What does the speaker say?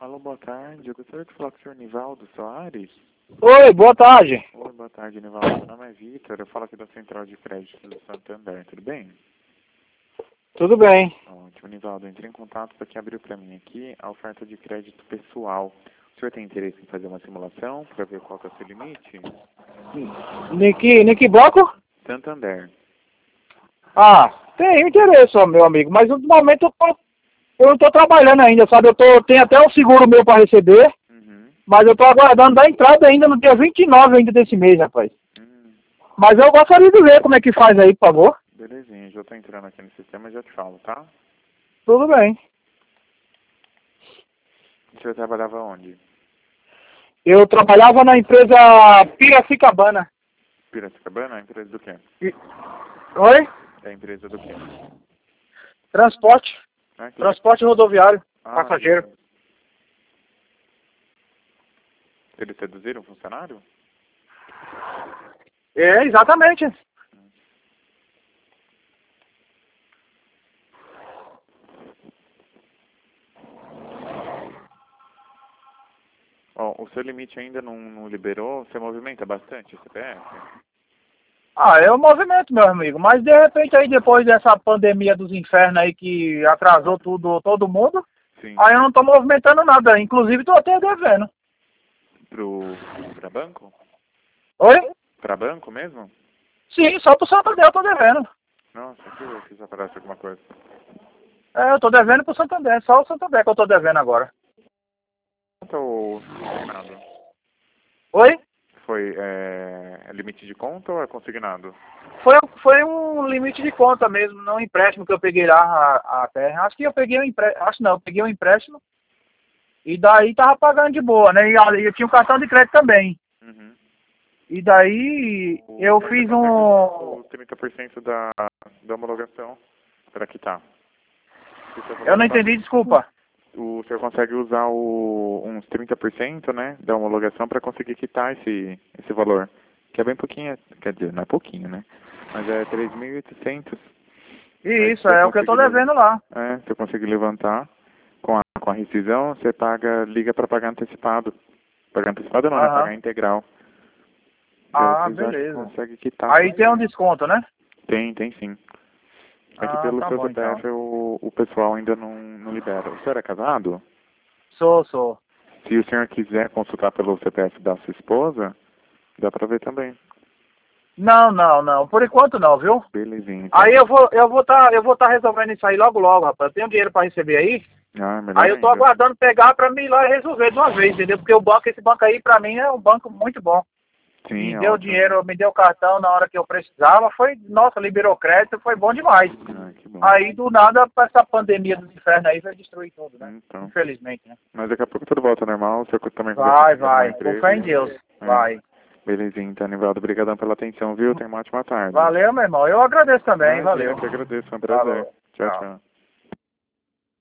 Alô, boa tarde. Eu gostaria de falar com o senhor Nivaldo Soares. Oi, boa tarde. Oi, boa tarde, Nivaldo. Meu nome é Vitor. Eu falo aqui da Central de Crédito do Santander. Tudo bem? Tudo bem. Ótimo, Nivaldo. Eu entrei em contato porque abriu para mim aqui a oferta de crédito pessoal. O senhor tem interesse em fazer uma simulação para ver qual que é o seu limite? Nick Bloco? Santander. Ah, tenho interesse, ó, meu amigo, mas no momento eu não tô trabalhando ainda, sabe? Tenho até um seguro meu para receber, Uhum. mas eu tô aguardando dar entrada ainda no dia 29 ainda desse mês, rapaz. Mas eu gostaria de ver como é que faz aí, por favor. Belezinha. Já estou entrando aqui no sistema e já te falo, tá? Tudo bem. O senhor trabalhava onde? Eu trabalhava na empresa Piracicabana. Piracicabana? A empresa do quê? Oi? É a empresa do quê? Transporte. Ah, que legal. Transporte rodoviário. Ah, Passageiro. beleza. Eles seduziram o funcionário? É, exatamente. Ó, o seu limite ainda não liberou? Você movimenta bastante o CPF? Ah, é o movimento, meu amigo. Mas de repente aí depois dessa pandemia dos infernos aí que atrasou tudo, todo mundo, Sim. aí eu não tô movimentando nada. Inclusive tô até devendo. Pra banco? Oi? Pra banco mesmo? Sim, só pro Santander eu tô devendo. Nossa, deixa eu ver se já aparece alguma coisa. É, eu tô devendo pro Santander, só o Santander que eu tô devendo agora. Conta ou consignado? Oi? Foi limite de conta ou é consignado? Foi um limite de conta mesmo, não um empréstimo que eu peguei lá a terra. Acho que eu peguei um empréstimo, acho não, eu peguei um empréstimo e daí tava pagando de boa, né? E eu tinha um cartão de crédito também. Uhum. E daí eu fiz um... Os 30% da homologação para quitar. Eu não entendi, desculpa. O senhor consegue usar uns 30%, né, da homologação para conseguir quitar esse valor. Que é bem pouquinho, quer dizer, não é pouquinho, né? Mas é 3.800. Isso, é o que eu tô devendo lá. Se eu conseguir levantar com a rescisão, você liga para pagar antecipado. Pagar antecipado não, né? Pagar integral. Ah, Você já beleza. consegue quitar. Aí tem um desconto, né? Tem sim. É que pelo Tá seu bom então. CPF o pessoal ainda não libera. O senhor é casado? Sou. Se o senhor quiser consultar pelo CPF da sua esposa, dá pra ver também. Não. Por enquanto não, viu? Belezinha. Então. Aí eu vou tá resolvendo isso aí logo, rapaz. Eu tenho dinheiro pra receber aí. Melhor Aí eu tô ainda. aguardando pegar pra mim ir lá e resolver de uma vez, entendeu? Porque esse banco aí pra mim é um banco muito bom. Sim, Me é deu ótimo. dinheiro, me deu cartão na hora que eu precisava, nossa, liberou crédito, foi bom demais. Que bom. Aí do nada, essa pandemia dos infernos aí vai destruir tudo, né? Então. Infelizmente, né? Mas daqui a pouco tudo volta ao normal, o senhor também Vai. Com fé em Deus. Vai. Belezinha, então, Nivaldo. Obrigadão pela atenção, viu? Tenha uma ótima tarde. Valeu, meu irmão. Eu agradeço também. Imagina, Valeu. eu que agradeço, foi um prazer. Falou. Tchau, Tchau. tchau.